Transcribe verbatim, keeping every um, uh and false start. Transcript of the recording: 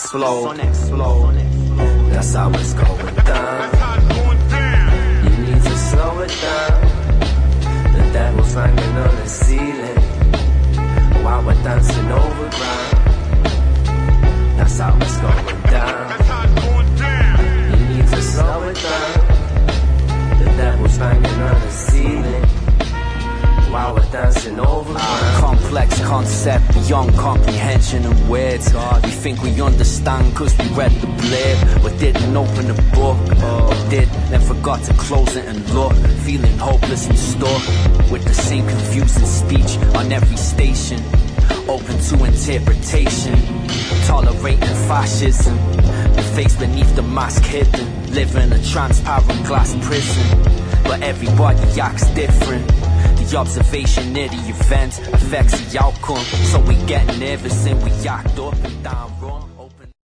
explode. That's how it's going down. You need to slow it down. The devil's hanging on the ceiling while we're dancing over ground. That's how it's going down. You need to slow it down. The devil's hanging on the ceiling while we're dancing over ground. Complex concept beyond comprehension and words. We think we understand cause we read the blurb, but didn't open the book, or did, then forgot to close it and look. Feeling hopeless and stuck with the same confusing speech on every station, open to interpretation, tolerating fascism, the face beneath the mask hidden, living a transparent glass prison, but everybody acts different. The observation near the event affects the outcome, so we get nervous and we act up and down.